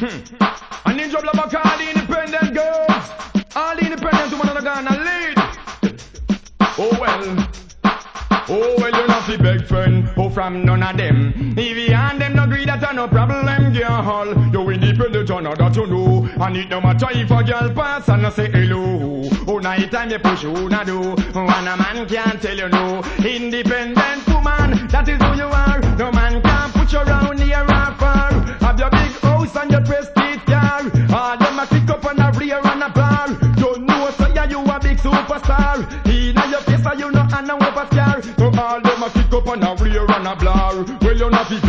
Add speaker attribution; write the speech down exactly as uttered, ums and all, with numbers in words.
Speaker 1: And in trouble about all the independent girls, all the independent women are gonna lead. Oh well. Oh well, you not fi beg friend, oh from none of them. If you and them no agree that a no problem, girl. You independent or not that you know. And it no matter if a girl pass and no say hello. Oh night time you push who na do. And a man can't tell you no. Independent woman, that is who you are. No man can put you around here or far. Have your big house and your prestige car. All them a kick up on a rear and a bar. Don't know so yeah you a big superstar. In your face so you know and no overscar. So all them a kick up on a rear and a blur. Well you not be